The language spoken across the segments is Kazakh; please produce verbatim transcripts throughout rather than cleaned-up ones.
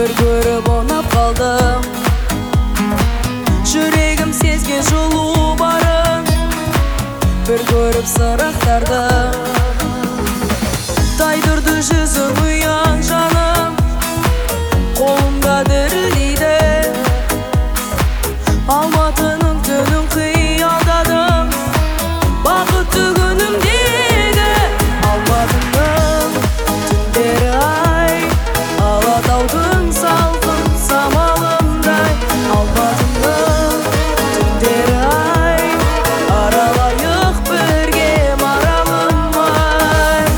бір көріп ұнап қалдым. Жүрегім сезген жылу барын, бір көріп сырақтарды. Тайдырды жүзің ұяң жаным, қолымда дірілдейді. Алматының түнін қиялдадым, бақытты күнімдегі. Алматының түндері ай, Алатаудың салқын самалындай. Алматының түндері ай, аралайық бірге маралымай.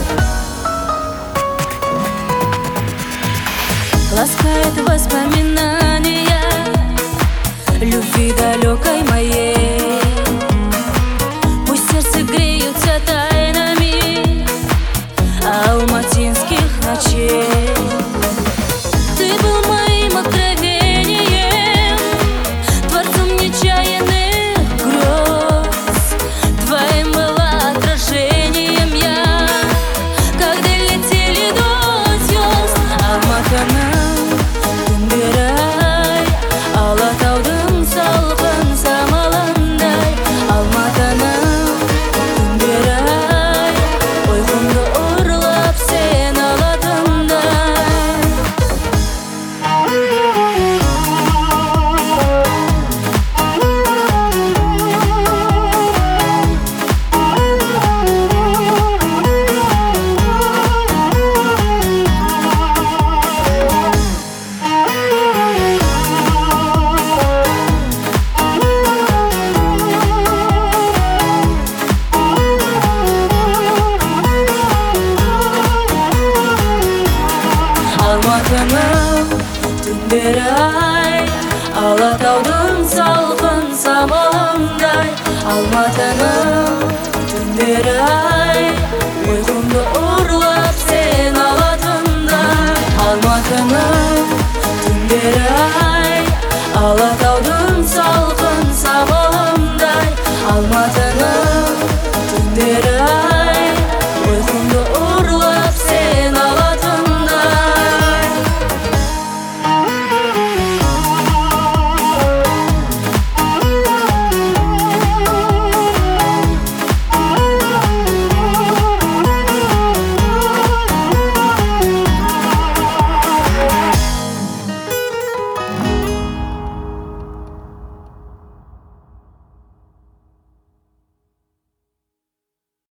Ласкает воспоминания любви далекой моей. Пусть сердце греются тайнами алматинских ночей. Ты был моим откровением, творцом нечаянных грез. Твоим было отражением я, когда летели до звезд. Алматының түндері ай, Алатаудың салқын самалындай. Алматының түндері ай, ұйқымды ұрлап сен алатындай. Алматының түндері ай, Алатаудың салқын самалындай. Алматының түндері ай, ұйқымды ұрлап сен алатындай. Алматының түндері ай, Алатаудың салқын самалындай. Алматының